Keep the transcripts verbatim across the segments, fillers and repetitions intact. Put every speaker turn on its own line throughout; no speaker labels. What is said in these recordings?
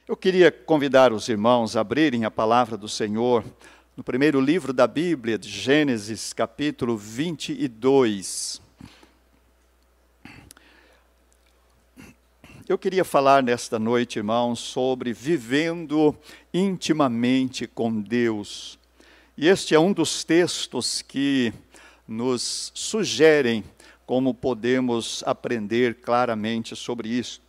Eu queria convidar os irmãos a abrirem a palavra do Senhor no primeiro livro da Bíblia, de Gênesis, capítulo vinte e dois. Eu queria falar nesta noite, irmãos, sobre vivendo intimamente com Deus. E este é um dos textos que nos sugerem como podemos aprender claramente sobre isso.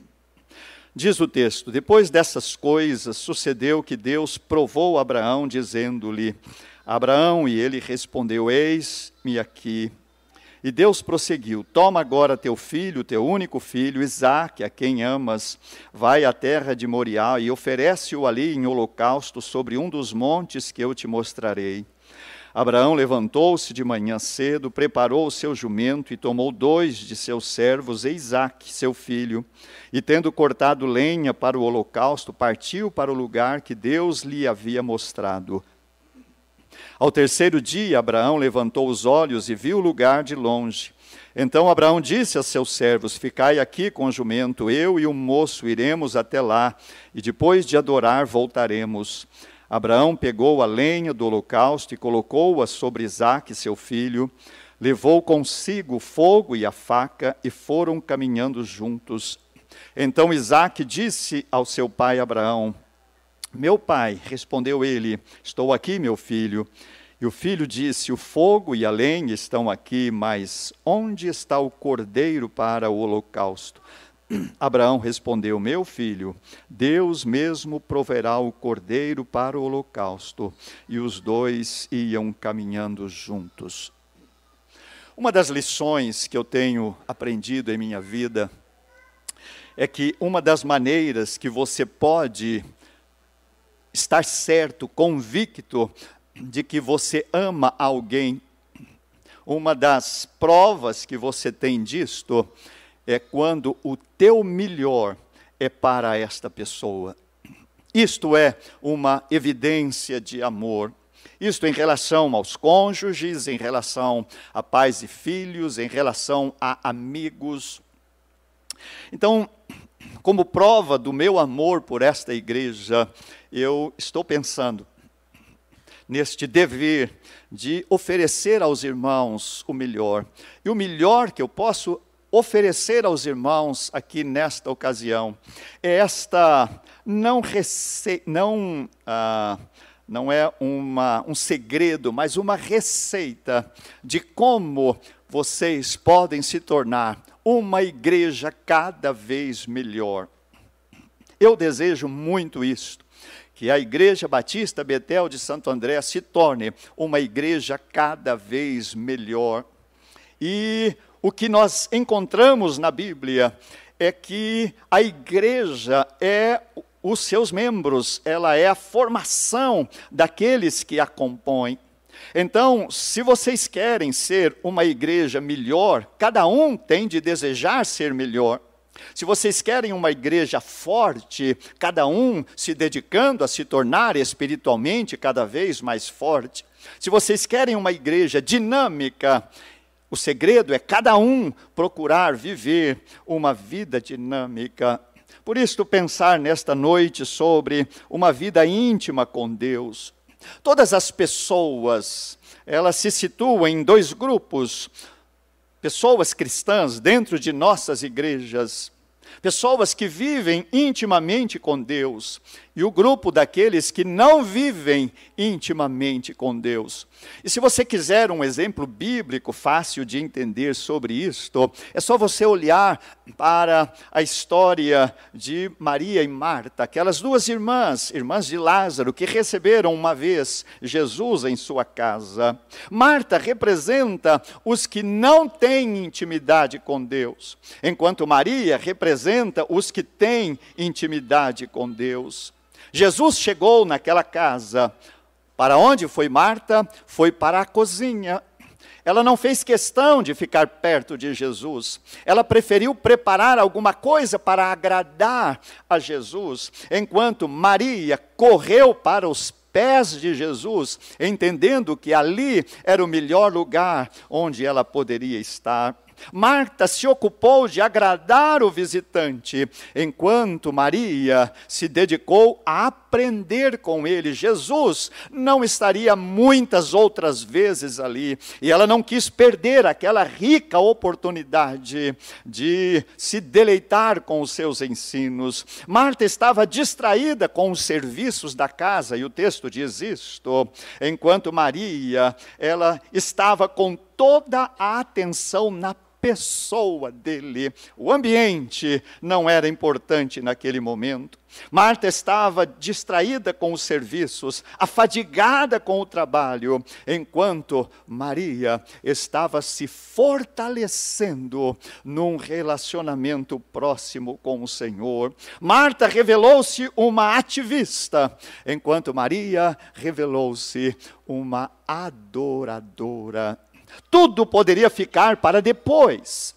Diz o texto: depois dessas coisas, sucedeu que Deus provou Abraão, dizendo-lhe: Abraão, e ele respondeu: eis-me aqui. E Deus prosseguiu: toma agora teu filho, teu único filho, Isaque, a quem amas, vai à terra de Moriá e oferece-o ali em holocausto sobre um dos montes que eu te mostrarei. Abraão levantou-se de manhã cedo, preparou o seu jumento e tomou dois de seus servos e Isaque, seu filho, e tendo cortado lenha para o holocausto, partiu para o lugar que Deus lhe havia mostrado. Ao terceiro dia, Abraão levantou os olhos e viu o lugar de longe. Então Abraão disse a seus servos: ficai aqui com o jumento, eu e o moço iremos até lá, e depois de adorar voltaremos. Abraão pegou a lenha do holocausto e colocou-a sobre Isaque, seu filho, levou consigo o fogo e a faca e foram caminhando juntos. Então Isaque disse ao seu pai Abraão: meu pai, respondeu ele, estou aqui, meu filho. E o filho disse: o fogo e a lenha estão aqui, mas onde está o cordeiro para o holocausto? Abraão respondeu: meu filho, Deus mesmo proverá o cordeiro para o holocausto. E os dois iam caminhando juntos. Uma das lições que eu tenho aprendido em minha vida é que uma das maneiras que você pode estar certo, convicto de que você ama alguém, uma das provas que você tem disto é quando o teu melhor é para esta pessoa. Isto é uma evidência de amor. Isto em relação aos cônjuges, em relação a pais e filhos, em relação a amigos. Então, como prova do meu amor por esta igreja, eu estou pensando neste dever de oferecer aos irmãos o melhor. E o melhor que eu posso oferecer aos irmãos aqui nesta ocasião é esta, não, rece... não, ah, não é uma, um segredo, mas uma receita de como vocês podem se tornar uma igreja cada vez melhor. Eu desejo muito isto, que a Igreja Batista Betel de Santo André se torne uma igreja cada vez melhor. E o que nós encontramos na Bíblia é que a igreja é os seus membros, ela é a formação daqueles que a compõem. Então, se vocês querem ser uma igreja melhor, cada um tem de desejar ser melhor. Se vocês querem uma igreja forte, cada um se dedicando a se tornar espiritualmente cada vez mais forte. Se vocês querem uma igreja dinâmica, o segredo é cada um procurar viver uma vida dinâmica. Por isso, pensar nesta noite sobre uma vida íntima com Deus. Todas as pessoas, elas se situam em dois grupos. Pessoas cristãs dentro de nossas igrejas. Pessoas que vivem intimamente com Deus. E o grupo daqueles que não vivem intimamente com Deus. E se você quiser um exemplo bíblico fácil de entender sobre isto, é só você olhar para a história de Maria e Marta, aquelas duas irmãs, irmãs de Lázaro, que receberam uma vez Jesus em sua casa. Marta representa os que não têm intimidade com Deus, enquanto Maria representa os que têm intimidade com Deus. Jesus chegou naquela casa. Para onde foi Marta? Foi para a cozinha. Ela não fez questão de ficar perto de Jesus. Ela preferiu preparar alguma coisa para agradar a Jesus, enquanto Maria correu para os pés de Jesus, entendendo que ali era o melhor lugar onde ela poderia estar. Marta se ocupou de agradar o visitante, enquanto Maria se dedicou a aprender com ele. Jesus não estaria muitas outras vezes ali, e ela não quis perder aquela rica oportunidade de se deleitar com os seus ensinos. Marta estava distraída com os serviços da casa, e o texto diz isto, enquanto Maria, ela estava com toda a atenção na pessoa dele. O ambiente não era importante naquele momento. Marta estava distraída com os serviços, afadigada com o trabalho, enquanto Maria estava se fortalecendo num relacionamento próximo com o Senhor. Marta revelou-se uma ativista, enquanto Maria revelou-se uma adoradora. Tudo poderia ficar para depois,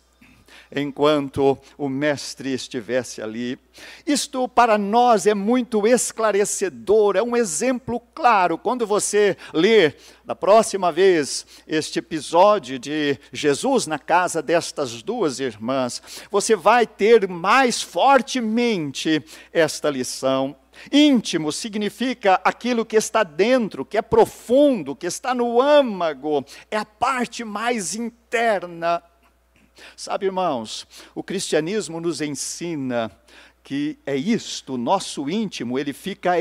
enquanto o mestre estivesse ali. Isto para nós é muito esclarecedor, é um exemplo claro. Quando você ler da próxima vez este episódio de Jesus na casa destas duas irmãs, você vai ter mais fortemente esta lição. Íntimo significa aquilo que está dentro, que é profundo, que está no âmago, é a parte mais interna. Sabe, irmãos, o cristianismo nos ensina que é isto, o nosso íntimo, ele fica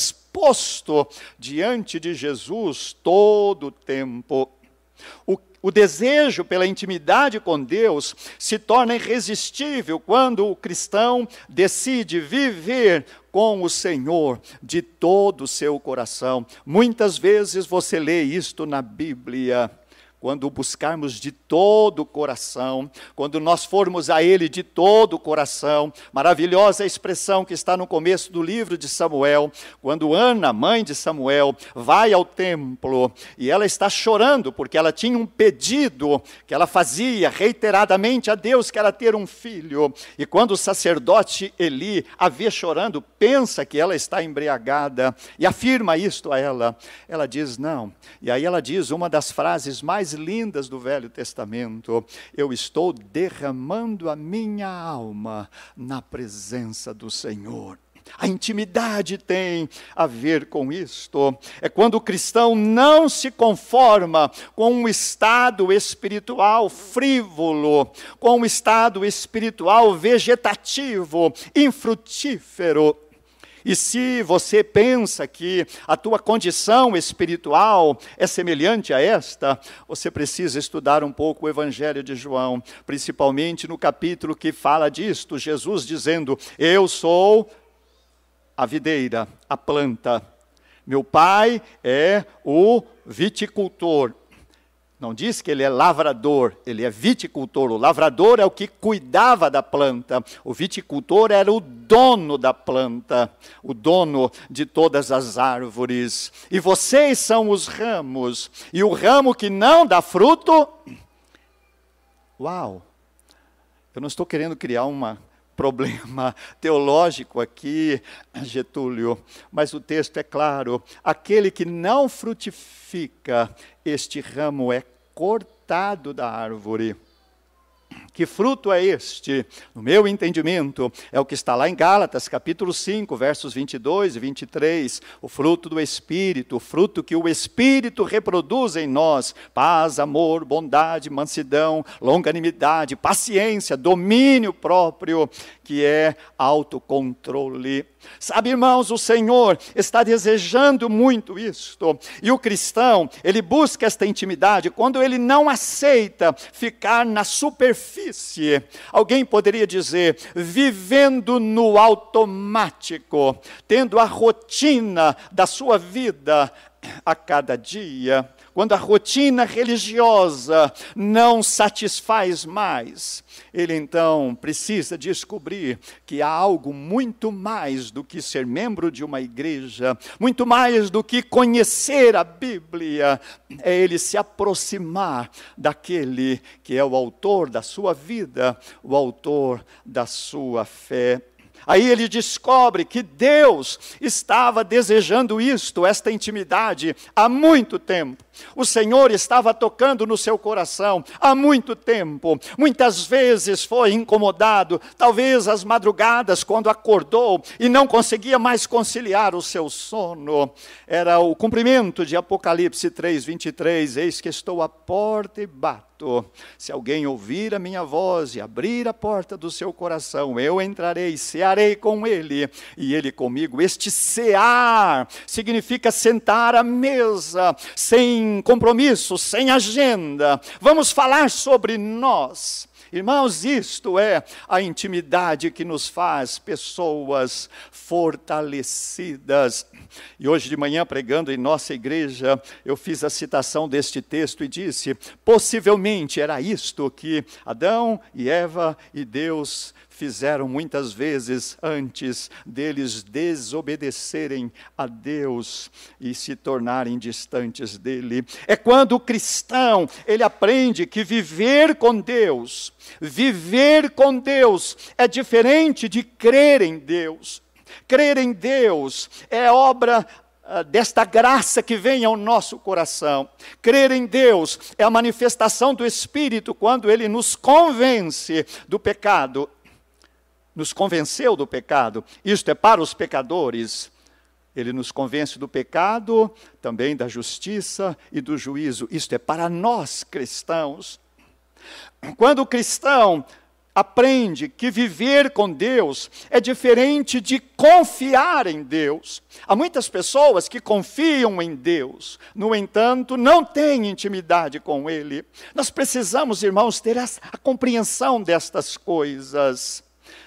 exposto diante de Jesus todo o tempo. O O desejo pela intimidade com Deus se torna irresistível quando o cristão decide viver com o Senhor de todo o seu coração. Muitas vezes você lê isto na Bíblia. Quando buscarmos de todo o coração, quando nós formos a Ele de todo o coração, maravilhosa expressão que está no começo do livro de Samuel, quando Ana, mãe de Samuel, vai ao templo e ela está chorando porque ela tinha um pedido que ela fazia reiteradamente a Deus, que era ter um filho, e quando o sacerdote Eli a vê chorando, pensa que ela está embriagada e afirma isto a ela, ela diz não, e aí ela diz uma das frases mais lindas do Velho Testamento: eu estou derramando a minha alma na presença do Senhor. A intimidade tem a ver com isto. É quando o cristão não se conforma com um estado espiritual frívolo, com um estado espiritual vegetativo, infrutífero. E se você pensa que a tua condição espiritual é semelhante a esta, você precisa estudar um pouco o Evangelho de João, principalmente no capítulo que fala disto, Jesus dizendo: eu sou a videira, a planta, meu pai é o viticultor. Não diz que ele é lavrador, ele é viticultor. O lavrador é o que cuidava da planta. O viticultor era o dono da planta, o dono de todas as árvores. E vocês são os ramos. E o ramo que não dá fruto... Uau! Eu não estou querendo criar um problema teológico aqui, Getúlio, mas o texto é claro. Aquele que não frutifica, este ramo é cortado da árvore. Que fruto é este? No meu entendimento, é o que está lá em Gálatas, capítulo cinco, versos vinte e dois e vinte e três. O fruto do Espírito, o fruto que o Espírito reproduz em nós. Paz, amor, bondade, mansidão, longanimidade, paciência, domínio próprio, que é autocontrole. Sabe, irmãos, o Senhor está desejando muito isto. E o cristão, ele busca esta intimidade quando ele não aceita ficar na superfície. Alguém poderia dizer, vivendo no automático, tendo a rotina da sua vida a cada dia. Quando a rotina religiosa não satisfaz mais, ele então precisa descobrir que há algo muito mais do que ser membro de uma igreja, muito mais do que conhecer a Bíblia, é ele se aproximar daquele que é o autor da sua vida, o autor da sua fé. Aí ele descobre que Deus estava desejando isto, esta intimidade, há muito tempo. O Senhor estava tocando no seu coração há muito tempo. Muitas vezes foi incomodado, talvez às madrugadas, quando acordou e não conseguia mais conciliar o seu sono. Era o cumprimento de Apocalipse três, vinte e três. Eis que estou à porta e bato. Se alguém ouvir a minha voz e abrir a porta do seu coração, eu entrarei, cearei com ele e ele comigo. Este cear significa sentar à mesa, sem compromisso, sem agenda. Vamos falar sobre nós. Irmãos, isto é a intimidade que nos faz pessoas fortalecidas. E hoje de manhã, pregando em nossa igreja, eu fiz a citação deste texto e disse, possivelmente era isto que Adão e Eva e Deus fizeram muitas vezes antes deles desobedecerem a Deus e se tornarem distantes dele. É quando o cristão, ele aprende que viver com Deus, viver com Deus é diferente de crer em Deus. Crer em Deus é obra desta graça que vem ao nosso coração. Crer em Deus é a manifestação do Espírito quando Ele nos convence do pecado. Nos convenceu do pecado. Isto é para os pecadores. Ele nos convence do pecado, também da justiça e do juízo. Isto é para nós cristãos. Quando o cristão aprende que viver com Deus é diferente de confiar em Deus. Há muitas pessoas que confiam em Deus, no entanto, não têm intimidade com Ele. Nós precisamos, irmãos, ter a, a compreensão destas coisas,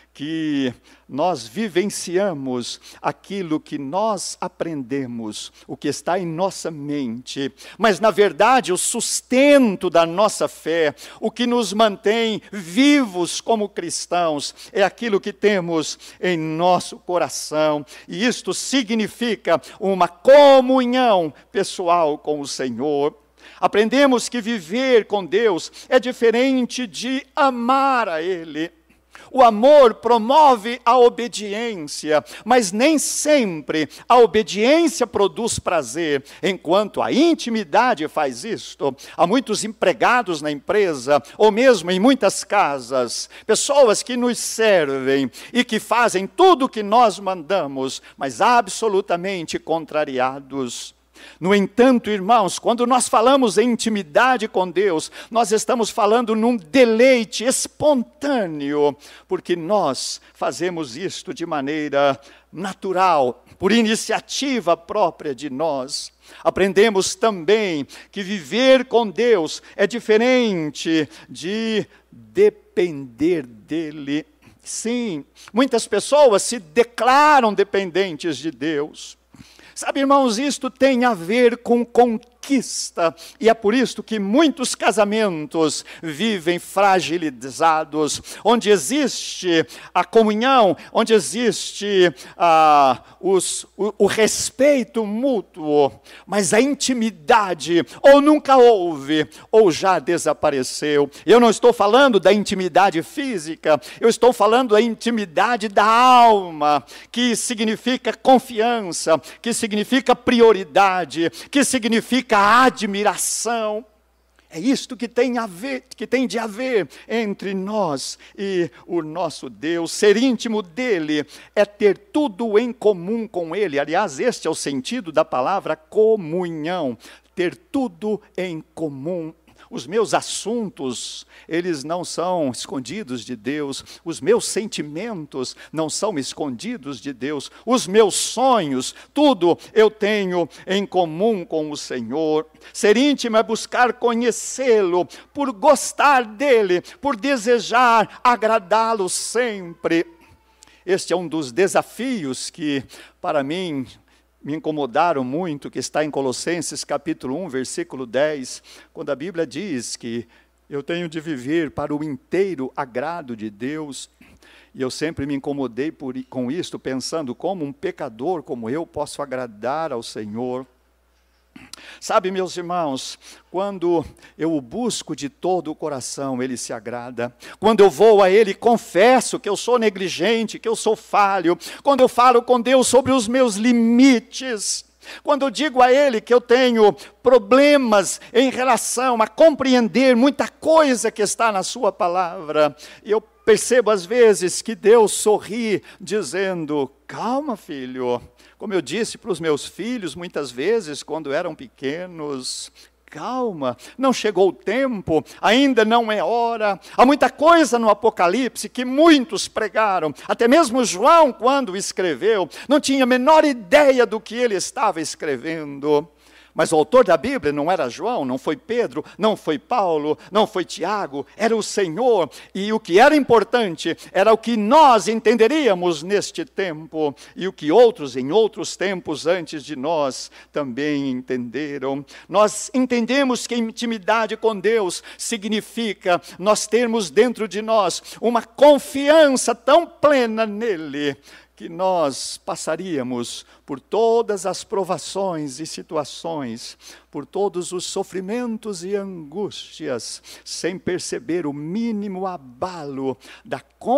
que nós vivenciamos aquilo que nós aprendemos, o que está em nossa mente. Mas, na verdade, o sustento da nossa fé, o que nos mantém vivos como cristãos, é aquilo que temos em nosso coração. E isto significa uma comunhão pessoal com o Senhor. Aprendemos que viver com Deus é diferente de amar a Ele. O amor promove a obediência, mas nem sempre a obediência produz prazer, enquanto a intimidade faz isto. Há muitos empregados na empresa, ou mesmo em muitas casas, pessoas que nos servem e que fazem tudo o que nós mandamos, mas absolutamente contrariados. No entanto, irmãos, quando nós falamos em intimidade com Deus, nós estamos falando num deleite espontâneo, porque nós fazemos isto de maneira natural, por iniciativa própria de nós. Aprendemos também que viver com Deus é diferente de depender dEle. Sim, muitas pessoas se declaram dependentes de Deus. Sabe, irmãos, isto tem a ver com conquista, e é por isso que muitos casamentos vivem fragilizados, onde existe a comunhão, onde existe ah, os, o, o respeito mútuo, mas a intimidade ou nunca houve, ou já desapareceu. Eu não estou falando da intimidade física, eu estou falando da intimidade da alma, que significa confiança, que significa prioridade, que significa admiração. É isto que tem a ver, que tem de haver entre nós e o nosso Deus. Ser íntimo dele é ter tudo em comum com ele. Aliás, este é o sentido da palavra comunhão. Ter tudo em comum. Os meus assuntos, eles não são escondidos de Deus. Os meus sentimentos não são escondidos de Deus. Os meus sonhos, tudo eu tenho em comum com o Senhor. Ser íntimo é buscar conhecê-lo, por gostar dele, por desejar agradá-lo sempre. Este é um dos desafios que, para mim, me incomodaram muito, que está em Colossenses capítulo um, versículo dez, quando a Bíblia diz que eu tenho de viver para o inteiro agrado de Deus. E eu sempre me incomodei por, com isto, pensando como um pecador como eu posso agradar ao Senhor. Sabe, meus irmãos, quando eu o busco de todo o coração, Ele se agrada. Quando eu vou a Ele, confesso que eu sou negligente, que eu sou falho. Quando eu falo com Deus sobre os meus limites, Quando eu digo a Ele que eu tenho problemas em relação a compreender muita coisa que está na sua palavra, eu percebo às vezes que Deus sorri dizendo, calma filho, como eu disse para os meus filhos muitas vezes quando eram pequenos, calma, não chegou o tempo, ainda não é hora. Há muita coisa no Apocalipse que muitos pregaram, até mesmo João, quando escreveu, não tinha a menor ideia do que ele estava escrevendo. Mas o autor da Bíblia não era João, não foi Pedro, não foi Paulo, não foi Tiago, era o Senhor. E o que era importante era o que nós entenderíamos neste tempo e o que outros em outros tempos antes de nós também entenderam. Nós entendemos que intimidade com Deus significa nós termos dentro de nós uma confiança tão plena nele, que nós passaríamos por todas as provações e situações, por todos os sofrimentos e angústias, sem perceber o mínimo abalo da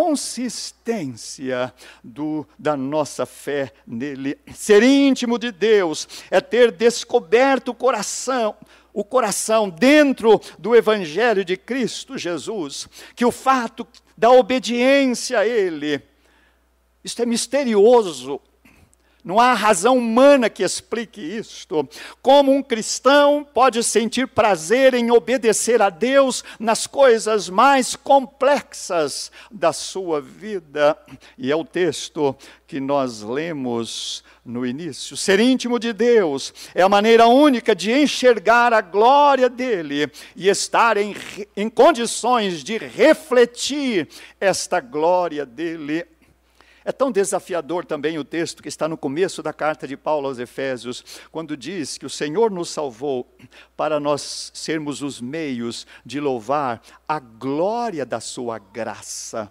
consistência do, da nossa fé nele. Ser íntimo de Deus é ter descoberto o coração, o coração dentro do Evangelho de Cristo Jesus, que o fato da obediência a Ele, isto é misterioso, não há razão humana que explique isto. Como um cristão pode sentir prazer em obedecer a Deus nas coisas mais complexas da sua vida? E é o texto que nós lemos no início. Ser íntimo de Deus é a maneira única de enxergar a glória dele e estar em, em condições de refletir esta glória dele. É tão desafiador também o texto que está no começo da carta de Paulo aos Efésios, quando diz que o Senhor nos salvou para nós sermos os meios de louvar a glória da sua graça.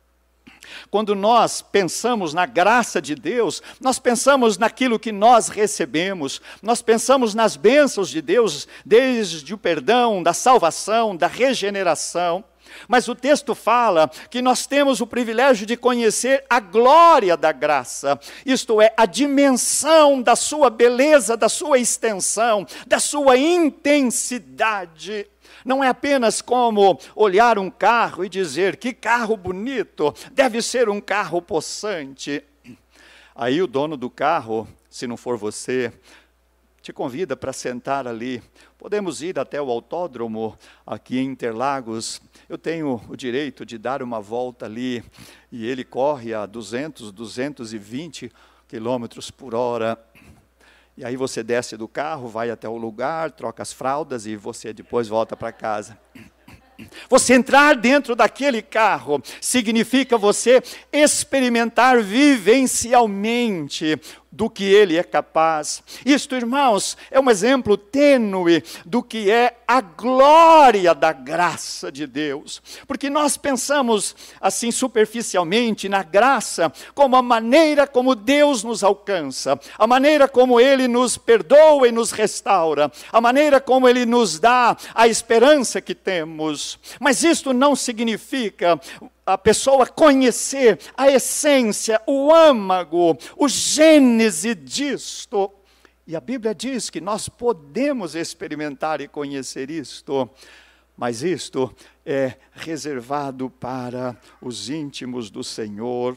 Quando nós pensamos na graça de Deus, nós pensamos naquilo que nós recebemos, nós pensamos nas bênçãos de Deus, desde o perdão, da salvação, da regeneração. Mas o texto fala que nós temos o privilégio de conhecer a glória da graça, isto é, a dimensão da sua beleza, da sua extensão, da sua intensidade. Não é apenas como olhar um carro e dizer, que carro bonito, deve ser um carro possante. Aí o dono do carro, se não for você, te convida para sentar ali. Podemos ir até o autódromo aqui em Interlagos. Eu tenho o direito de dar uma volta ali e ele corre a duzentos, duzentos e vinte quilômetros por hora. E aí você desce do carro, vai até o lugar, troca as fraldas e você depois volta para casa. Você entrar dentro daquele carro significa você experimentar vivencialmente do que ele é capaz. Isto, irmãos, é um exemplo tênue do que é a glória da graça de Deus. Porque nós pensamos assim superficialmente na graça como a maneira como Deus nos alcança, a maneira como Ele nos perdoa e nos restaura, a maneira como Ele nos dá a esperança que temos. Mas isto não significa a pessoa conhecer a essência, o âmago, o gênese disto. E a Bíblia diz que nós podemos experimentar e conhecer isto, mas isto é reservado para os íntimos do Senhor.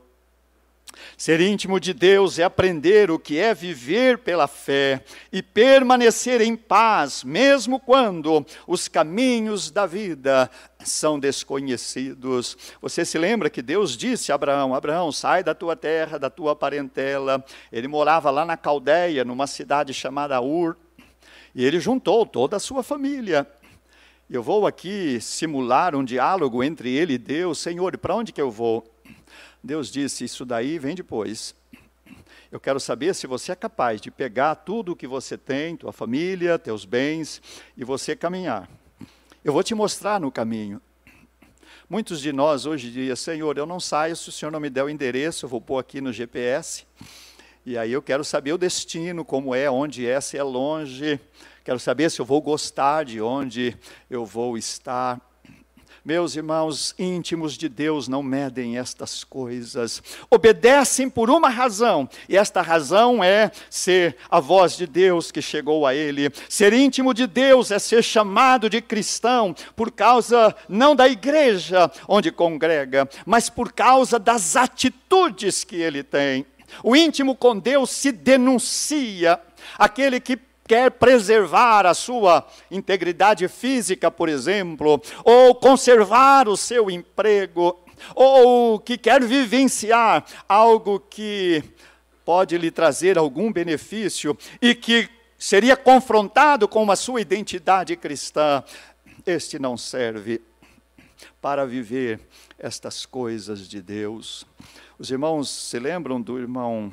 Ser íntimo de Deus é aprender o que é viver pela fé e permanecer em paz, mesmo quando os caminhos da vida são desconhecidos. Você se lembra que Deus disse a Abraão, Abraão, sai da tua terra, da tua parentela. Ele morava lá na Caldeia, numa cidade chamada Ur, e ele juntou toda a sua família. Eu vou aqui simular um diálogo entre ele e Deus. Senhor, para onde que eu vou? Deus disse, isso daí vem depois. Eu quero saber se você é capaz de pegar tudo o que você tem, tua família, teus bens, e você caminhar. Eu vou te mostrar no caminho. Muitos de nós hoje diriam, Senhor, eu não saio se o Senhor não me der o endereço, eu vou pôr aqui no G P S. E aí eu quero saber o destino, como é, onde é, se é longe. Quero saber se eu vou gostar de onde eu vou estar. Meus irmãos, íntimos de Deus não medem estas coisas, obedecem por uma razão, e esta razão é ser a voz de Deus que chegou a ele. Ser íntimo de Deus é ser chamado de cristão por causa não da igreja onde congrega, mas por causa das atitudes que ele tem. O íntimo com Deus se denuncia, aquele que quer preservar a sua integridade física, por exemplo, ou conservar o seu emprego, ou que quer vivenciar algo que pode lhe trazer algum benefício e que seria confrontado com a sua identidade cristã, este não serve para viver estas coisas de Deus. Os irmãos se lembram do irmão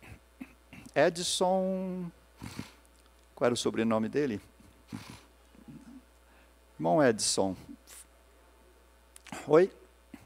Edson? Qual era o sobrenome dele? Irmão Edson. Oi?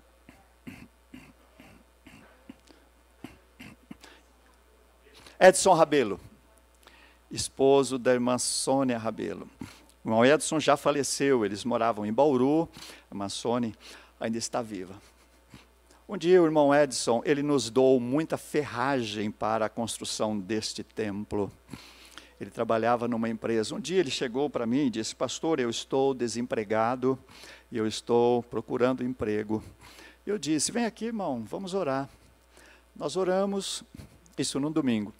Edson Rabelo, esposo da irmã Sônia Rabelo. O irmão Edson já faleceu, eles moravam em Bauru, a irmã Sônia ainda está viva. Um dia o irmão Edson, ele nos doou muita ferragem para a construção deste templo. Ele trabalhava numa empresa. Um dia ele chegou para mim e disse: pastor, eu estou desempregado e eu estou procurando emprego. Eu disse: vem aqui, irmão, vamos orar. Nós oramos, isso no domingo.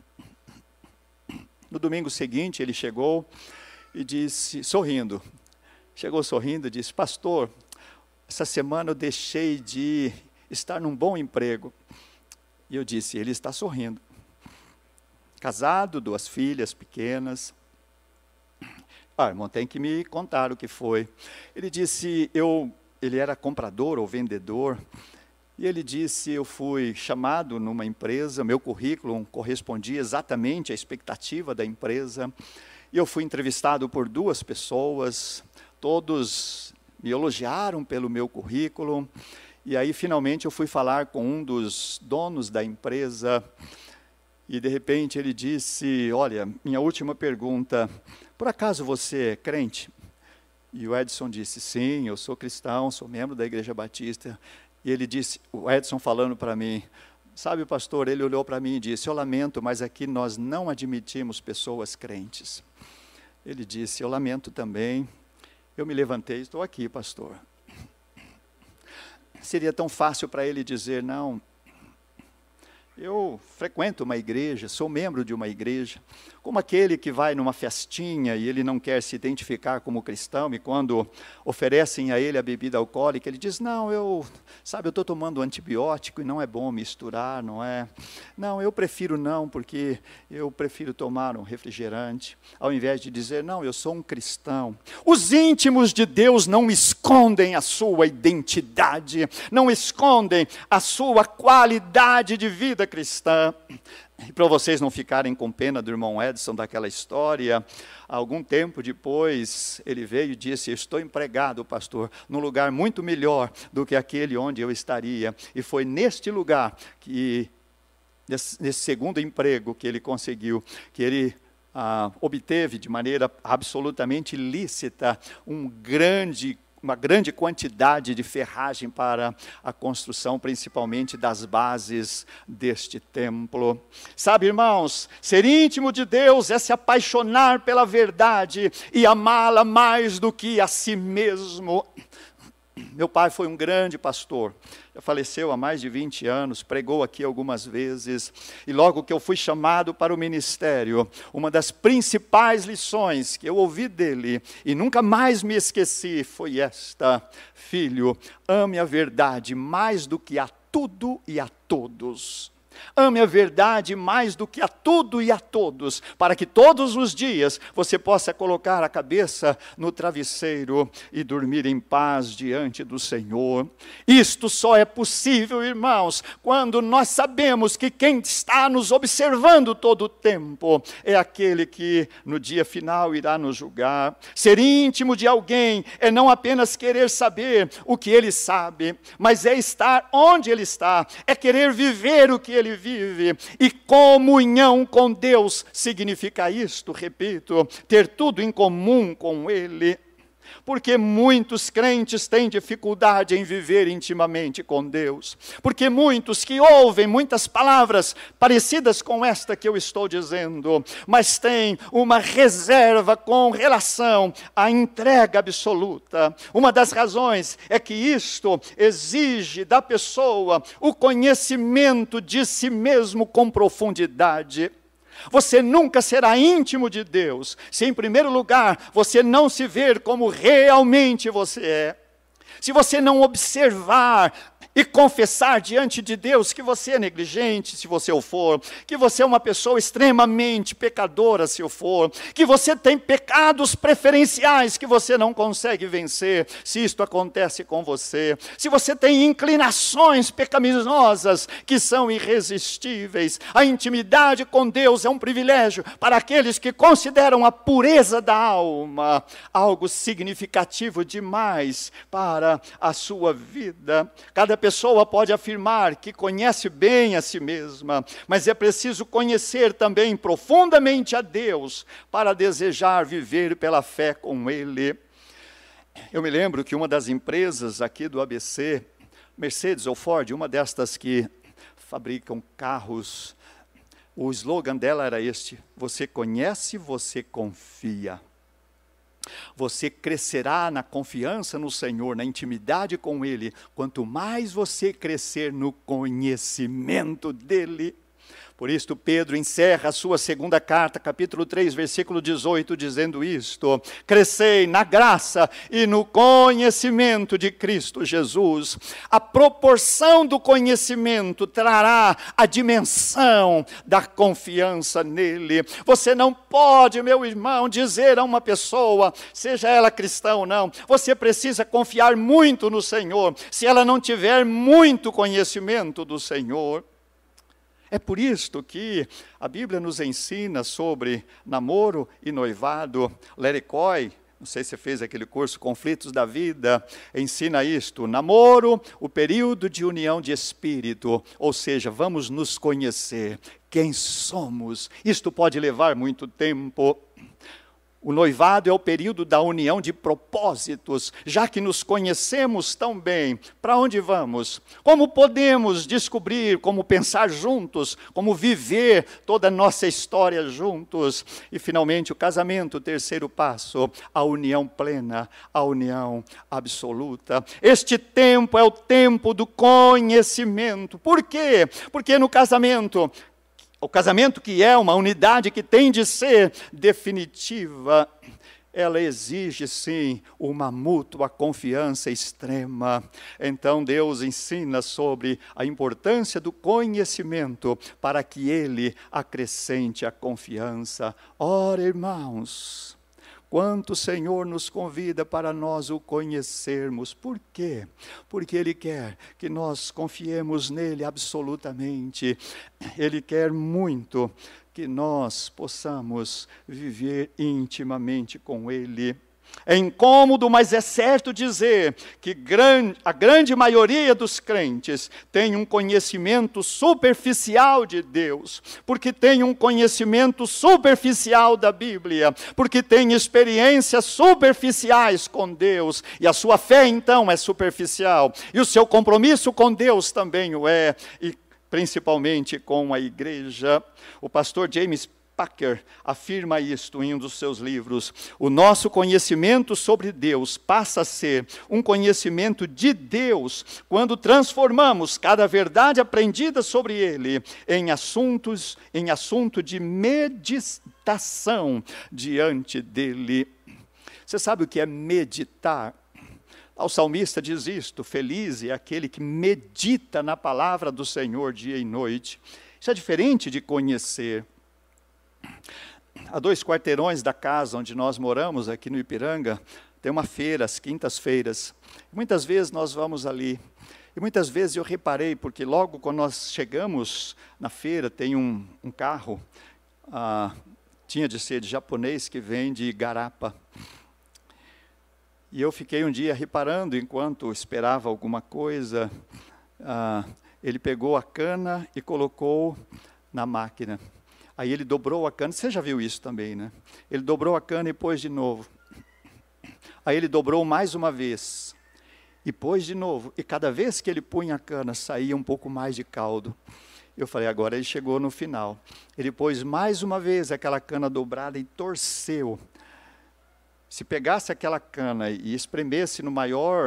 No domingo seguinte ele chegou e disse, sorrindo, chegou sorrindo e disse: pastor, essa semana eu deixei de estar num bom emprego. E eu disse: ele está sorrindo. Casado, duas filhas pequenas. Ah, irmão, tem que me contar o que foi. Ele disse, eu, ele era comprador ou vendedor, e ele disse, eu fui chamado numa empresa, meu currículo correspondia exatamente à expectativa da empresa, e eu fui entrevistado por duas pessoas, todos me elogiaram pelo meu currículo, e aí finalmente eu fui falar com um dos donos da empresa, e de repente ele disse, olha, minha última pergunta, por acaso você é crente? E o Edson disse, sim, eu sou cristão, sou membro da Igreja Batista. E ele disse, o Edson falando para mim, sabe pastor, ele olhou para mim e disse, eu lamento, mas aqui nós não admitimos pessoas crentes. Ele disse, eu lamento também, eu me levantei, estou aqui pastor. Seria tão fácil para ele dizer, não, eu frequento uma igreja, sou membro de uma igreja, como aquele que vai numa festinha e ele não quer se identificar como cristão, e quando oferecem a ele a bebida alcoólica, ele diz, não, eu, sabe, eu estou tomando antibiótico e não é bom misturar, não é? Não, eu prefiro não, porque eu prefiro tomar um refrigerante, ao invés de dizer, não, eu sou um cristão. Os íntimos de Deus não escondem a sua identidade, não escondem a sua qualidade de vida cristã. E para vocês não ficarem com pena do irmão Edson daquela história, algum tempo depois ele veio e disse, eu estou empregado, pastor, num lugar muito melhor do que aquele onde eu estaria. E foi neste lugar, que, nesse, nesse segundo emprego que ele conseguiu, que ele ah, obteve de maneira absolutamente lícita um grande uma grande quantidade de ferragem para a construção, principalmente das bases deste templo. Sabe, irmãos, ser íntimo de Deus é se apaixonar pela verdade e amá-la mais do que a si mesmo. Meu pai foi um grande pastor, já faleceu há mais de vinte anos, pregou aqui algumas vezes, e logo que eu fui chamado para o ministério, uma das principais lições que eu ouvi dele, e nunca mais me esqueci, foi esta: filho, ame a verdade mais do que a tudo e a todos. Ame a verdade mais do que a tudo e a todos, para que todos os dias você possa colocar a cabeça no travesseiro e dormir em paz diante do Senhor. Isto só é possível, irmãos, quando nós sabemos que quem está nos observando todo o tempo é aquele que no dia final irá nos julgar. Ser íntimo de alguém é não apenas querer saber o que ele sabe, mas é estar onde ele está, é querer viver o que ele Ele vive, e comunhão com Deus significa isto, repito, ter tudo em comum com Ele. Porque muitos crentes têm dificuldade em viver intimamente com Deus. Porque muitos que ouvem muitas palavras parecidas com esta que eu estou dizendo, mas têm uma reserva com relação à entrega absoluta. Uma das razões é que isto exige da pessoa o conhecimento de si mesmo com profundidade. Você nunca será íntimo de Deus se, em primeiro lugar, você não se ver como realmente você é. Se você não observar e confessar diante de Deus que você é negligente, se você o for, que você é uma pessoa extremamente pecadora, se o for, que você tem pecados preferenciais que você não consegue vencer, se isto acontece com você, se você tem inclinações pecaminosas que são irresistíveis. A intimidade com Deus é um privilégio para aqueles que consideram a pureza da alma algo significativo demais para a sua vida. Cada pessoa pode afirmar que conhece bem a si mesma, mas é preciso conhecer também profundamente a Deus para desejar viver pela fé com Ele. Eu me lembro que uma das empresas aqui do A B C, Mercedes ou Ford, uma destas que fabricam carros, o slogan dela era este: você conhece, você confia. Você crescerá na confiança no Senhor, na intimidade com Ele, quanto mais você crescer no conhecimento dEle. Por isto, Pedro encerra a sua segunda carta, capítulo três, versículo dezoito, dizendo isto: crescei na graça e no conhecimento de Cristo Jesus. A proporção do conhecimento trará a dimensão da confiança nele. Você não pode, meu irmão, dizer a uma pessoa, seja ela cristã ou não, você precisa confiar muito no Senhor, se ela não tiver muito conhecimento do Senhor. É por isto que a Bíblia nos ensina sobre namoro e noivado. Larry Coy, não sei se você fez aquele curso, Conflitos da Vida, ensina isto: namoro, o período de união de espírito, ou seja, vamos nos conhecer, quem somos. Isto pode levar muito tempo. O noivado é o período da união de propósitos. Já que nos conhecemos tão bem, para onde vamos? Como podemos descobrir, como pensar juntos, como viver toda a nossa história juntos? E finalmente o casamento, o terceiro passo, a união plena, a união absoluta. Este tempo é o tempo do conhecimento. Por quê? Porque no casamento, o casamento, que é uma unidade que tem de ser definitiva, ela exige sim uma mútua confiança extrema. Então Deus ensina sobre a importância do conhecimento para que Ele acrescente a confiança. Ora, irmãos, quanto o Senhor nos convida para nós o conhecermos. Por quê? Porque Ele quer que nós confiemos nele absolutamente. Ele quer muito que nós possamos viver intimamente com Ele. É incômodo, mas é certo dizer que grande, a grande maioria dos crentes tem um conhecimento superficial de Deus, porque tem um conhecimento superficial da Bíblia, porque tem experiências superficiais com Deus, e a sua fé então é superficial, e o seu compromisso com Deus também o é, e principalmente com a igreja. O pastor James Packer afirma isto em um dos seus livros: o nosso conhecimento sobre Deus passa a ser um conhecimento de Deus quando transformamos cada verdade aprendida sobre Ele em assuntos, em assunto de meditação diante dEle. Você sabe o que é meditar? O salmista diz isto: feliz é aquele que medita na palavra do Senhor dia e noite. Isso é diferente de conhecer. Há dois quarteirões da casa onde nós moramos, aqui no Ipiranga, tem uma feira, às quintas-feiras. Muitas vezes nós vamos ali. E muitas vezes eu reparei, porque logo quando nós chegamos na feira, tem um, um carro, ah, tinha de ser de japonês, que vem de Igarapa. E eu fiquei um dia reparando, enquanto esperava alguma coisa, ah, ele pegou a cana e colocou na máquina. Aí ele dobrou a cana, você já viu isso também, né? Ele dobrou a cana e pôs de novo. Aí ele dobrou mais uma vez, e pôs de novo, e cada vez que ele punha a cana, saía um pouco mais de caldo. Eu falei, agora ele chegou no final. Ele pôs mais uma vez aquela cana dobrada e torceu. Se pegasse aquela cana e espremesse no maior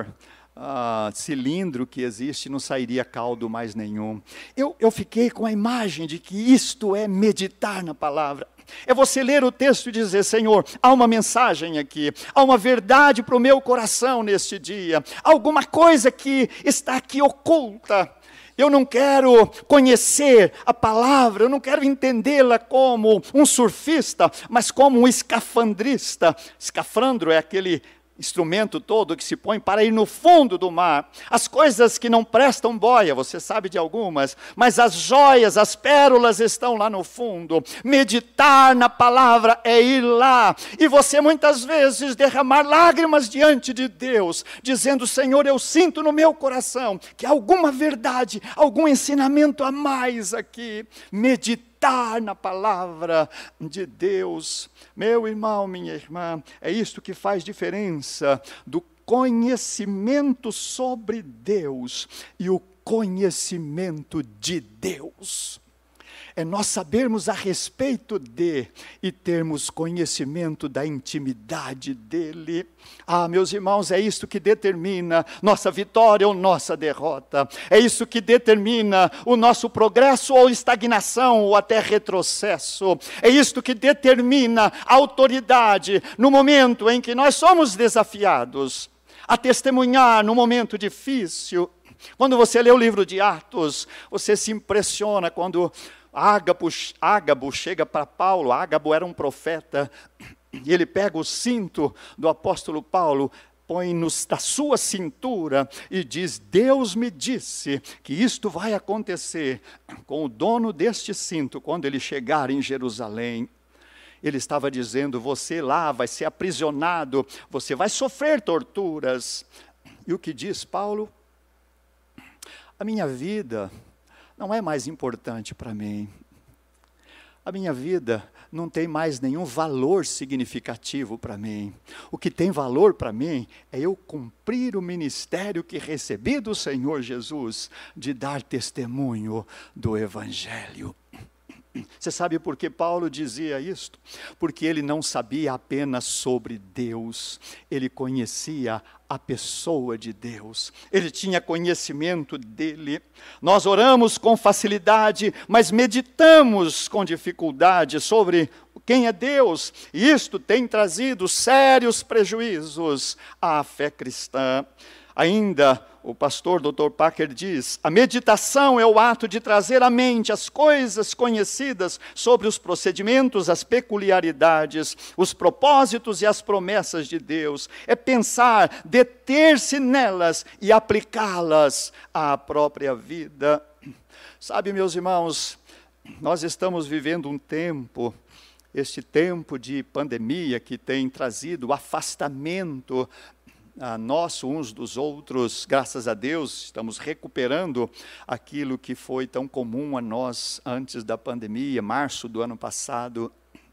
ah, cilindro que existe, não sairia caldo mais nenhum. Eu, eu fiquei com a imagem de que isto é meditar na palavra. É você ler o texto e dizer, Senhor, há uma mensagem aqui, há uma verdade para o meu coração neste dia, alguma coisa que está aqui oculta. Eu não quero conhecer a palavra, eu não quero entendê-la como um surfista, mas como um escafandrista. Escafandro é aquele instrumento todo que se põe para ir no fundo do mar. As coisas que não prestam boia, você sabe de algumas, mas as joias, as pérolas estão lá no fundo. Meditar na palavra é ir lá. E você muitas vezes derramar lágrimas diante de Deus, dizendo, Senhor, eu sinto no meu coração que há alguma verdade, algum ensinamento a mais aqui. Meditar na palavra de Deus. Meu irmão, minha irmã, é isto que faz diferença do conhecimento sobre Deus e o conhecimento de Deus. É nós sabermos a respeito de e termos conhecimento da intimidade dele. Ah, meus irmãos, é isso que determina nossa vitória ou nossa derrota. É isso que determina o nosso progresso ou estagnação ou até retrocesso. É isso que determina a autoridade no momento em que nós somos desafiados a testemunhar no momento difícil. Quando você lê o livro de Atos, você se impressiona quando Ágabo, Ágabo chega para Paulo. Ágabo era um profeta, e ele pega o cinto do apóstolo Paulo, põe na sua cintura e diz, Deus me disse que isto vai acontecer com o dono deste cinto, quando ele chegar em Jerusalém. Ele estava dizendo, você lá vai ser aprisionado, você vai sofrer torturas. E o que diz Paulo? A minha vida não é mais importante para mim. A minha vida não tem mais nenhum valor significativo para mim. O que tem valor para mim é eu cumprir o ministério que recebi do Senhor Jesus, de dar testemunho do Evangelho. Você sabe por que Paulo dizia isto? Porque ele não sabia apenas sobre Deus, ele conhecia a pessoa de Deus, ele tinha conhecimento dele. Nós oramos com facilidade, mas meditamos com dificuldade sobre quem é Deus, e isto tem trazido sérios prejuízos à fé cristã. Ainda, o pastor doutor Packer diz, a meditação é o ato de trazer à mente as coisas conhecidas sobre os procedimentos, as peculiaridades, os propósitos e as promessas de Deus. É pensar, deter-se nelas e aplicá-las à própria vida. Sabe, meus irmãos, nós estamos vivendo um tempo, este tempo de pandemia que tem trazido afastamento a nosso uns dos outros. Graças a Deus, estamos recuperando aquilo que foi tão comum a nós antes da pandemia, março do ano passado.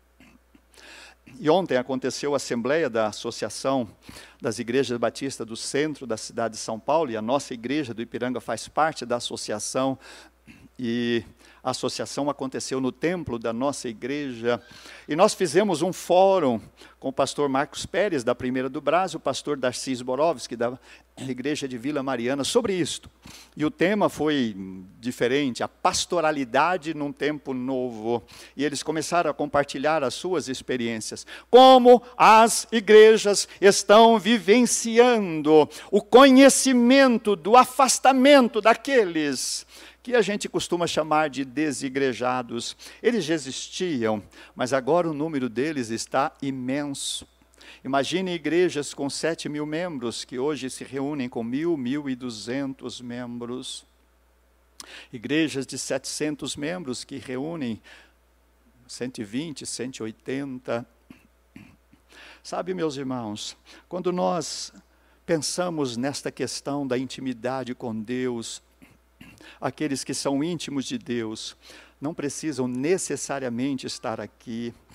E ontem aconteceu a assembleia da Associação das Igrejas Batistas do Centro da cidade de São Paulo, e a nossa igreja do Ipiranga faz parte da associação, e a associação aconteceu no templo da nossa igreja, e nós fizemos um fórum com o pastor Marcos Pérez, da Primeira do Brasil, o pastor Darcy Zborowski, da igreja de Vila Mariana, sobre isto. E o tema foi diferente, a pastoralidade num tempo novo. E eles começaram a compartilhar as suas experiências, como as igrejas estão vivenciando o conhecimento do afastamento daqueles que a gente costuma chamar de desigrejados. Eles já existiam, mas agora o número deles está imenso. Imagine igrejas com sete mil membros, que hoje se reúnem com mil, mil e duzentos membros. Igrejas de setecentos membros que reúnem cento e vinte, cento e oitenta. Sabe, meus irmãos, quando nós pensamos nesta questão da intimidade com Deus, aqueles que são íntimos de Deus não precisam necessariamente estar aqui.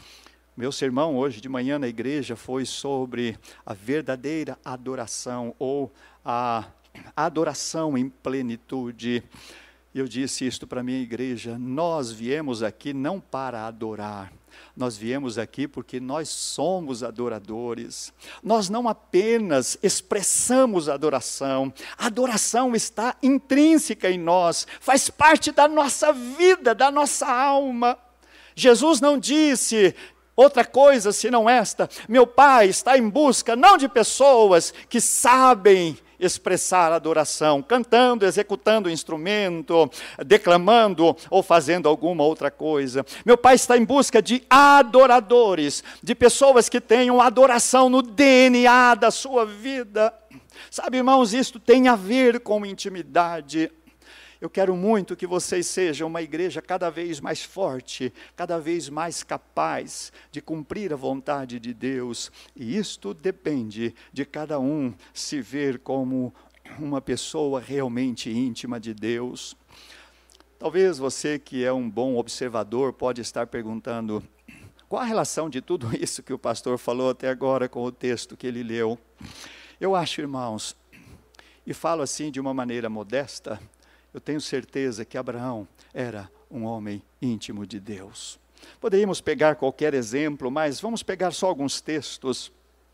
Meu sermão hoje de manhã na igreja foi sobre a verdadeira adoração, ou a adoração em plenitude. Eu disse isto para a minha igreja: nós viemos aqui não para adorar, nós viemos aqui porque nós somos adoradores. Nós não apenas expressamos adoração, a adoração está intrínseca em nós, faz parte da nossa vida, da nossa alma. Jesus não disse outra coisa senão esta: meu Pai está em busca não de pessoas que sabem expressar adoração, cantando, executando o instrumento, declamando ou fazendo alguma outra coisa. Meu Pai está em busca de adoradores, de pessoas que tenham adoração no D N A da sua vida. Sabe, irmãos, isto tem a ver com intimidade. Eu quero muito que vocês sejam uma igreja cada vez mais forte, cada vez mais capaz de cumprir a vontade de Deus. E isto depende de cada um se ver como uma pessoa realmente íntima de Deus. Talvez você que é um bom observador pode estar perguntando: qual a relação de tudo isso que o pastor falou até agora com o texto que ele leu? Eu acho, irmãos, e falo assim de uma maneira modesta, eu tenho certeza que Abraão era um homem íntimo de Deus. Poderíamos pegar qualquer exemplo, mas vamos pegar só alguns textos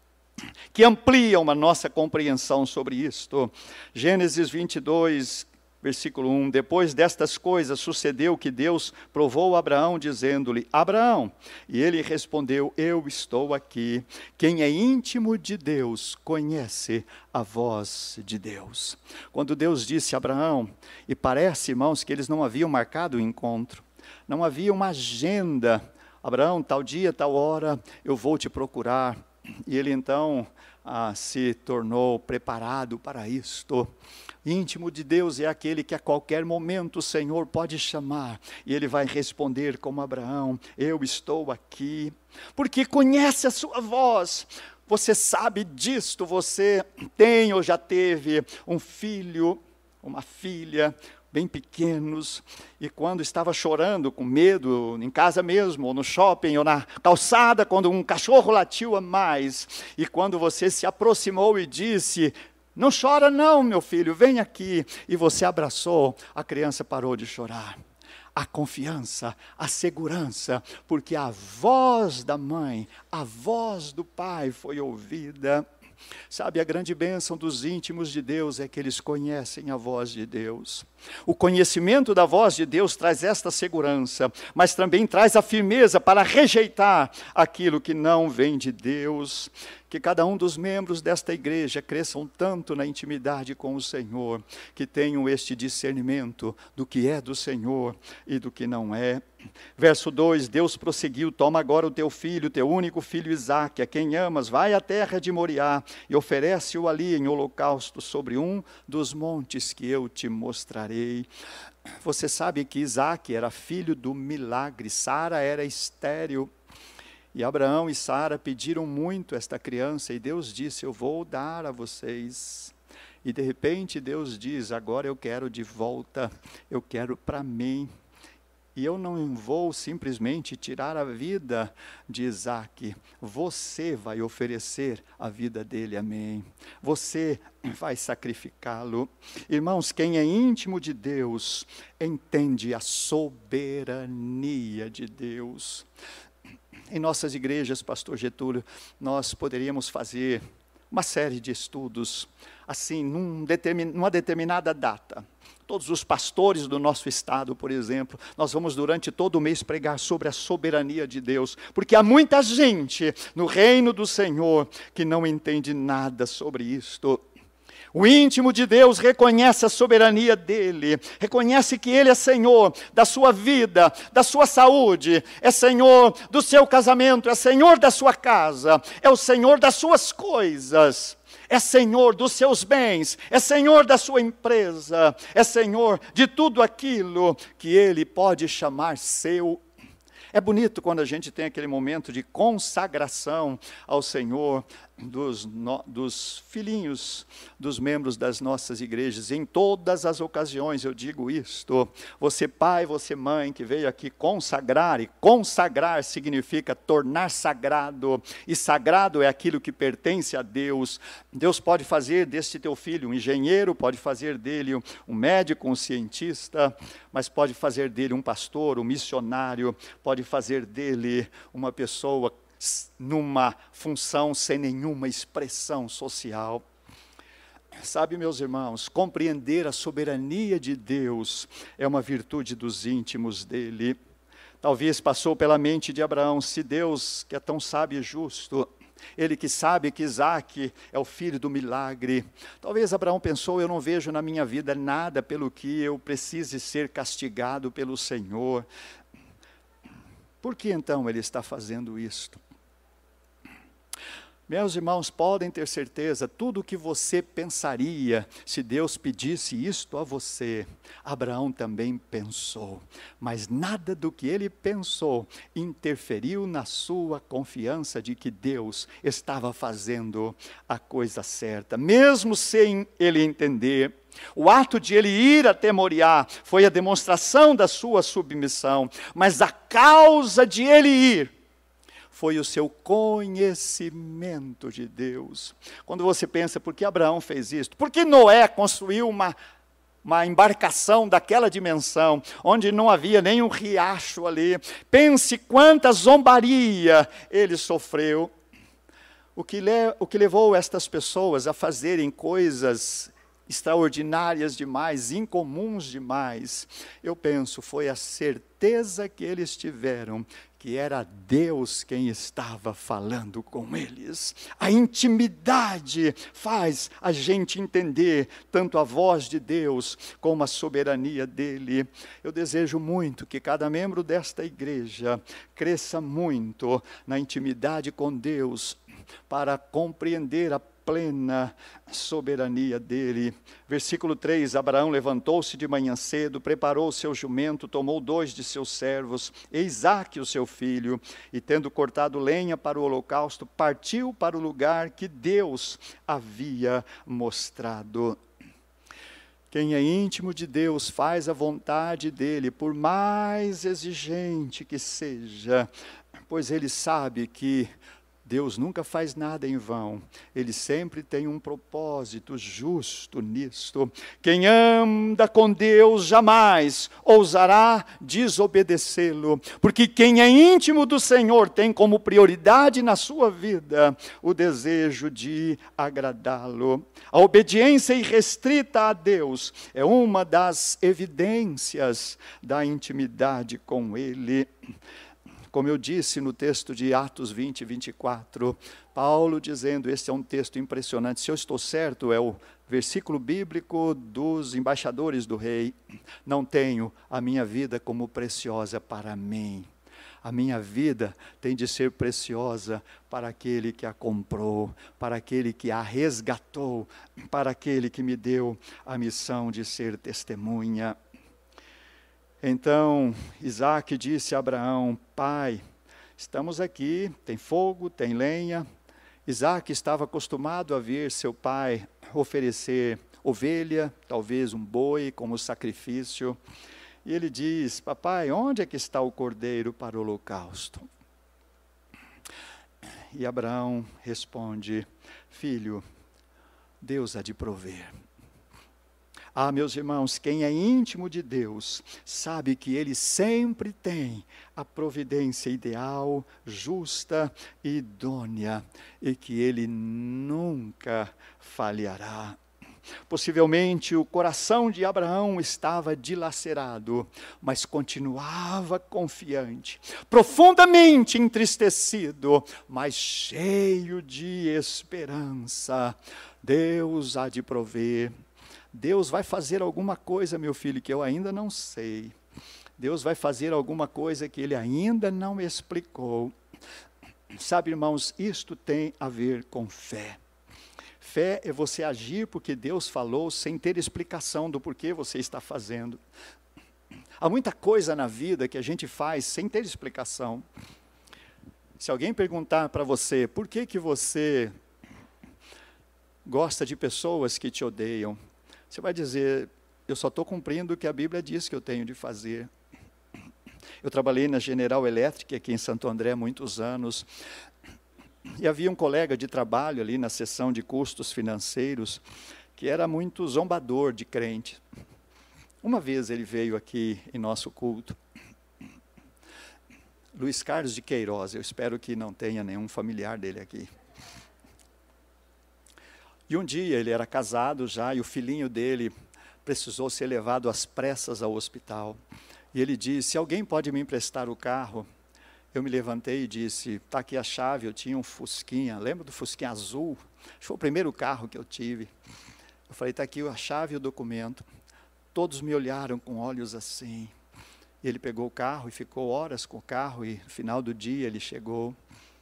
que ampliam a nossa compreensão sobre isto. Gênesis vinte e dois, versículo um: depois destas coisas sucedeu que Deus provou Abraão, dizendo-lhe: Abraão, e ele respondeu: eu estou aqui. Quem é íntimo de Deus conhece a voz de Deus. Quando Deus disse a Abraão, e parece, irmãos, que eles não haviam marcado o encontro, não havia uma agenda: Abraão, tal dia, tal hora, eu vou te procurar. E ele então ah, se tornou preparado para isto. Íntimo de Deus é aquele que a qualquer momento o Senhor pode chamar, e ele vai responder como Abraão: eu estou aqui, porque conhece a sua voz. Você sabe disto, você tem ou já teve um filho, uma filha, bem pequenos, e quando estava chorando com medo, em casa mesmo, ou no shopping, ou na calçada, quando um cachorro latiu a mais, e quando você se aproximou e disse: não chora não, meu filho, vem aqui, e você abraçou, a criança parou de chorar. A confiança, a segurança, porque a voz da mãe, a voz do pai foi ouvida. Sabe, a grande bênção dos íntimos de Deus é que eles conhecem a voz de Deus. O conhecimento da voz de Deus traz esta segurança, mas também traz a firmeza para rejeitar aquilo que não vem de Deus. Que cada um dos membros desta igreja cresçam tanto na intimidade com o Senhor, que tenham este discernimento do que é do Senhor e do que não é. Verso dois, Deus prosseguiu: toma agora o teu filho, teu único filho Isaque, a quem amas, vai à terra de Moriá e oferece-o ali em holocausto sobre um dos montes que eu te mostrarei. Você sabe que Isaque era filho do milagre, Sara era estéril. E Abraão e Sara pediram muito esta criança, e Deus disse: eu vou dar a vocês. E de repente Deus diz: agora eu quero de volta, eu quero para mim. E eu não vou simplesmente tirar a vida de Isaque, você vai oferecer a vida dele a mim, você vai sacrificá-lo. Irmãos, quem é íntimo de Deus, entende a soberania de Deus. Em nossas igrejas, pastor Getúlio, nós poderíamos fazer uma série de estudos, assim, num determin, numa determinada data. Todos os pastores do nosso estado, por exemplo, nós vamos durante todo o mês pregar sobre a soberania de Deus, porque há muita gente no reino do Senhor que não entende nada sobre isto. O íntimo de Deus reconhece a soberania dele, reconhece que ele é Senhor da sua vida, da sua saúde, é Senhor do seu casamento, é Senhor da sua casa, é o Senhor das suas coisas, é Senhor dos seus bens, é Senhor da sua empresa, é Senhor de tudo aquilo que ele pode chamar seu. É bonito quando a gente tem aquele momento de consagração ao Senhor dos, no, dos filhinhos, dos membros das nossas igrejas. Em todas as ocasiões eu digo isto. Você pai, você mãe que veio aqui consagrar, e consagrar significa tornar sagrado, e sagrado é aquilo que pertence a Deus. Deus pode fazer deste teu filho um engenheiro, pode fazer dele um médico, um cientista, mas pode fazer dele um pastor, um missionário, pode fazer dele uma pessoa numa função sem nenhuma expressão social. Sabe, meus irmãos, compreender a soberania de Deus é uma virtude dos íntimos dele. Talvez passou pela mente de Abraão, se Deus, que é tão sábio e justo, ele que sabe que Isaque é o filho do milagre. Talvez Abraão pensou, eu não vejo na minha vida nada pelo que eu precise ser castigado pelo Senhor. Por que então ele está fazendo isto? Meus irmãos, podem ter certeza, tudo o que você pensaria, se Deus pedisse isto a você, Abraão também pensou. Mas nada do que ele pensou interferiu na sua confiança de que Deus estava fazendo a coisa certa. Mesmo sem ele entender, o ato de ele ir até Moriá foi a demonstração da sua submissão, mas a causa de ele ir foi o seu conhecimento de Deus. Quando você pensa, por que Abraão fez isto? Por que Noé construiu uma, uma embarcação daquela dimensão, onde não havia nem um riacho ali? Pense quanta zombaria ele sofreu. O que, le, o que levou estas pessoas a fazerem coisas extraordinárias demais, incomuns demais, eu penso, foi a certeza que eles tiveram que era Deus quem estava falando com eles. A intimidade faz a gente entender tanto a voz de Deus como a soberania dele. Eu desejo muito que cada membro desta igreja cresça muito na intimidade com Deus para compreender a plena soberania dele. Versículo três, Abraão levantou-se de manhã cedo, preparou o seu jumento, tomou dois de seus servos, e Isaque, o seu filho, e tendo cortado lenha para o holocausto, partiu para o lugar que Deus havia mostrado. Quem é íntimo de Deus faz a vontade dele, por mais exigente que seja, pois ele sabe que Deus nunca faz nada em vão, Ele sempre tem um propósito justo nisto. Quem anda com Deus jamais ousará desobedecê-lo, porque quem é íntimo do Senhor tem como prioridade na sua vida o desejo de agradá-lo. A obediência irrestrita a Deus é uma das evidências da intimidade com Ele. Como eu disse no texto de Atos vinte, vinte e quatro, Paulo dizendo, este é um texto impressionante, se eu estou certo, é o versículo bíblico dos embaixadores do rei, não tenho a minha vida como preciosa para mim. A minha vida tem de ser preciosa para aquele que a comprou, para aquele que a resgatou, para aquele que me deu a missão de ser testemunha. Então, Isaque disse a Abraão, pai, estamos aqui, tem fogo, tem lenha. Isaque estava acostumado a ver seu pai oferecer ovelha, talvez um boi como sacrifício. E ele diz, papai, onde é que está o cordeiro para o holocausto? E Abraão responde, filho, Deus há de prover. Ah, meus irmãos, quem é íntimo de Deus, sabe que Ele sempre tem a providência ideal, justa e idônea, e que Ele nunca falhará. Possivelmente o coração de Abraão estava dilacerado, mas continuava confiante, profundamente entristecido, mas cheio de esperança. Deus há de prover. Deus vai fazer alguma coisa, meu filho, que eu ainda não sei. Deus vai fazer alguma coisa que Ele ainda não me explicou. Sabe, irmãos, isto tem a ver com fé. Fé é você agir porque Deus falou sem ter explicação do porquê você está fazendo. Há muita coisa na vida que a gente faz sem ter explicação. Se alguém perguntar para você, por que que você gosta de pessoas que te odeiam? Você vai dizer, eu só estou cumprindo o que a Bíblia diz que eu tenho de fazer. Eu trabalhei na General Electric aqui em Santo André há muitos anos. E havia um colega de trabalho ali na seção de custos financeiros que era muito zombador de crente. Uma vez ele veio aqui em nosso culto. Luiz Carlos de Queiroz, eu espero que não tenha nenhum familiar dele aqui. E um dia ele era casado já e o filhinho dele precisou ser levado às pressas ao hospital. E ele disse, alguém pode me emprestar o carro? Eu me levantei e disse, está aqui a chave, eu tinha um Fusquinha, lembra do Fusquinha azul? Foi o primeiro carro que eu tive. Eu falei, está aqui a chave e o documento. Todos me olharam com olhos assim. E ele pegou o carro e ficou horas com o carro e no final do dia ele chegou.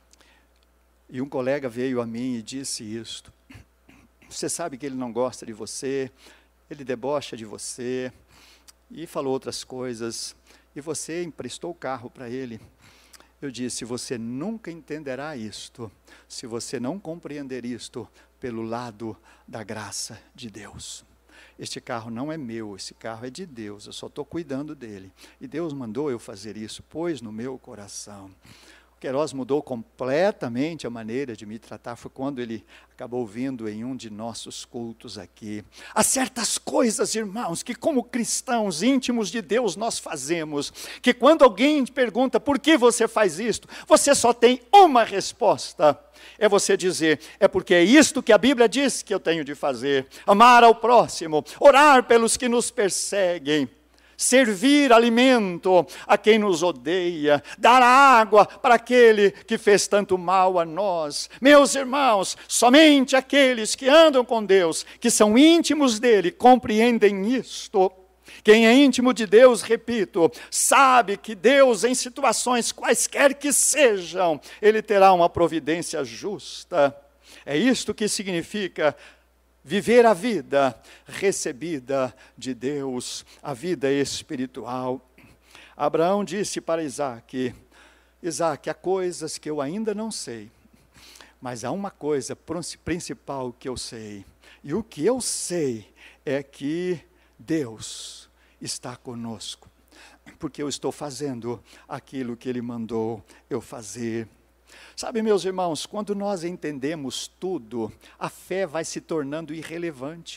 E um colega veio a mim e disse isto. Você sabe que ele não gosta de você, ele debocha de você, e falou outras coisas, e você emprestou o carro para ele. Eu disse, você nunca entenderá isto, se você não compreender isto pelo lado da graça de Deus. Este carro não é meu, esse carro é de Deus, eu só estou cuidando dele. E Deus mandou eu fazer isso, pôs no meu coração. Queiroz mudou completamente a maneira de me tratar, foi quando ele acabou vindo em um de nossos cultos aqui. Há certas coisas, irmãos, que como cristãos íntimos de Deus nós fazemos, que quando alguém te pergunta por que você faz isto, você só tem uma resposta, é você dizer, é porque é isto que a Bíblia diz que eu tenho de fazer, amar ao próximo, orar pelos que nos perseguem, servir alimento a quem nos odeia, dar água para aquele que fez tanto mal a nós. Meus irmãos, somente aqueles que andam com Deus, que são íntimos dele, compreendem isto. Quem é íntimo de Deus, repito, sabe que Deus, em situações quaisquer que sejam, ele terá uma providência justa. É isto que significa viver a vida recebida de Deus, a vida espiritual. Abraão disse para Isaque, Isaque, há coisas que eu ainda não sei, mas há uma coisa principal que eu sei. E o que eu sei é que Deus está conosco, porque eu estou fazendo aquilo que Ele mandou eu fazer. Sabe, meus irmãos, quando nós entendemos tudo, a fé vai se tornando irrelevante.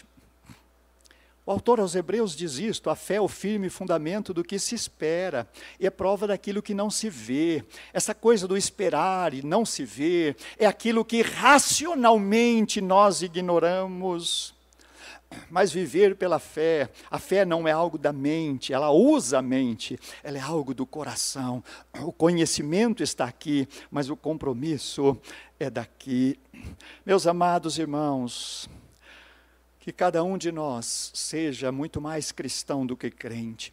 O autor aos Hebreus diz isto, a fé é o firme fundamento do que se espera, e é prova daquilo que não se vê. Essa coisa do esperar e não se ver, é aquilo que racionalmente nós ignoramos. Mas viver pela fé, a fé não é algo da mente, ela usa a mente, ela é algo do coração. O conhecimento está aqui, mas o compromisso é daqui. Meus amados irmãos, que cada um de nós seja muito mais cristão do que crente.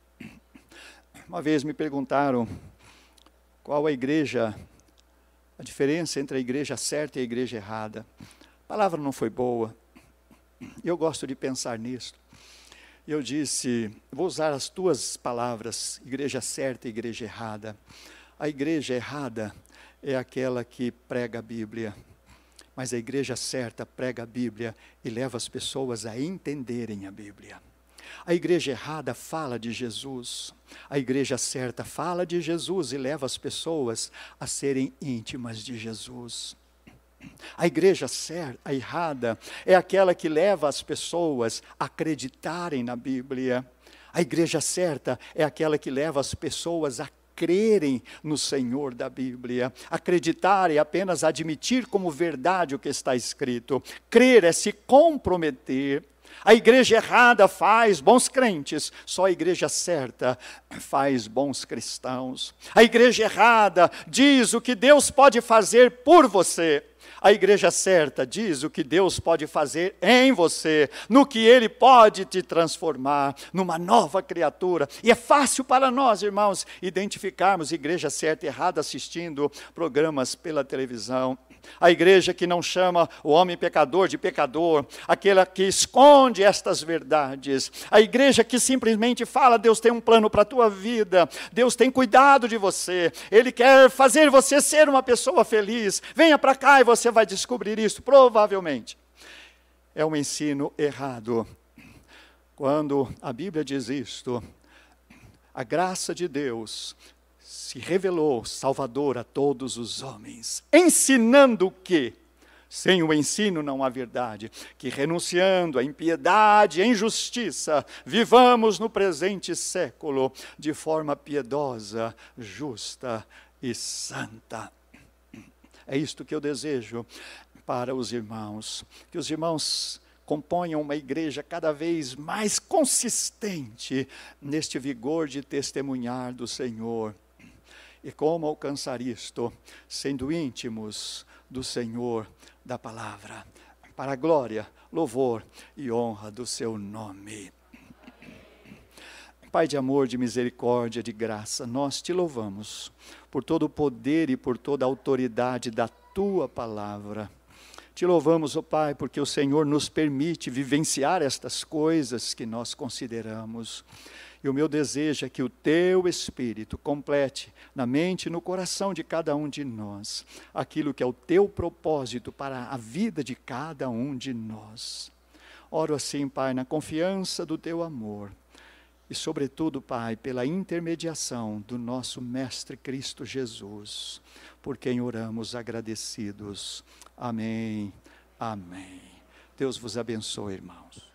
Uma vez me perguntaram qual a igreja, a diferença entre a igreja certa e a igreja errada. A palavra não foi boa. Eu gosto de pensar nisso. Eu disse, vou usar as tuas palavras, igreja certa e igreja errada. A igreja errada é aquela que prega a Bíblia, mas a igreja certa prega a Bíblia e leva as pessoas a entenderem a Bíblia. A igreja errada fala de Jesus, a igreja certa fala de Jesus e leva as pessoas a serem íntimas de Jesus. A igreja certa, a errada, é aquela que leva as pessoas a acreditarem na Bíblia. A igreja certa é aquela que leva as pessoas a crerem no Senhor da Bíblia. Acreditar é apenas admitir como verdade o que está escrito. Crer é se comprometer. A igreja errada faz bons crentes, só a igreja certa faz bons cristãos. A igreja errada diz o que Deus pode fazer por você. A igreja certa diz o que Deus pode fazer em você, no que Ele pode te transformar numa nova criatura. E é fácil para nós, irmãos, identificarmos igreja certa e errada assistindo programas pela televisão. A igreja que não chama o homem pecador de pecador, aquela que esconde estas verdades. A igreja que simplesmente fala, Deus tem um plano para a tua vida, Deus tem cuidado de você, Ele quer fazer você ser uma pessoa feliz. Venha para cá e você vai descobrir isso, provavelmente. É um ensino errado. Quando a Bíblia diz isto, a graça de Deus se revelou salvador a todos os homens, ensinando o quê? Sem o ensino não há verdade, que renunciando à impiedade e à injustiça, vivamos no presente século de forma piedosa, justa e santa. É isto que eu desejo para os irmãos, que os irmãos componham uma igreja cada vez mais consistente neste vigor de testemunhar do Senhor. E como alcançar isto? Sendo íntimos do Senhor, da palavra, para a glória, louvor e honra do seu nome. Pai de amor, de misericórdia, de graça, nós te louvamos por todo o poder e por toda a autoridade da tua palavra. Te louvamos, ó Pai, porque o Senhor nos permite vivenciar estas coisas que nós consideramos. E o meu desejo é que o teu Espírito complete na mente e no coração de cada um de nós aquilo que é o teu propósito para a vida de cada um de nós. Oro assim, Pai, na confiança do teu amor e, sobretudo, Pai, pela intermediação do nosso Mestre Cristo Jesus, por quem oramos agradecidos. Amém. Amém. Deus vos abençoe, irmãos.